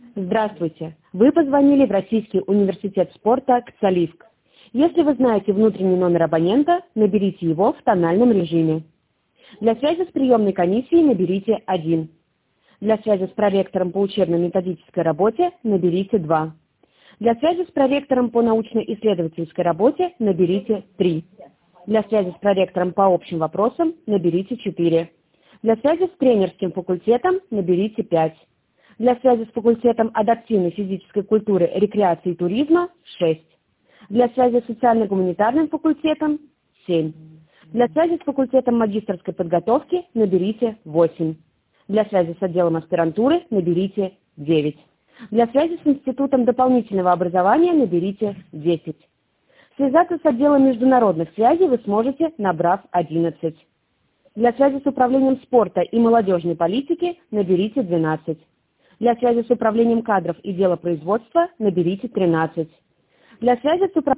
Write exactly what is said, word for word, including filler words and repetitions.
Здравствуйте! Вы позвонили в Российский университет спорта КЦАЛИФК. Если вы знаете внутренний номер абонента, наберите его в тональном режиме. Для связи с приемной комиссией наберите один. Для связи с проректором по учебно-методической работе наберите два. Для связи с проректором по научно-исследовательской работе наберите три. Для связи с проректором по общим вопросам наберите четыре. Для связи с тренерским факультетом наберите пять. Для связи с факультетом адаптивной физической культуры, рекреации и туризма – шесть. Для связи с социально-гуманитарным факультетом – семь. Для связи с факультетом магистерской подготовки наберите восемь. Для связи с отделом аспирантуры наберите девять. Для связи с институтом дополнительного образования наберите десять. Связаться с отделом международных связей вы сможете, набрав одиннадцать. Для связи с управлением спорта и молодежной политики наберите двенадцать. Для связи с управлением кадров и делопроизводства наберите тринадцать. Для связи с управлением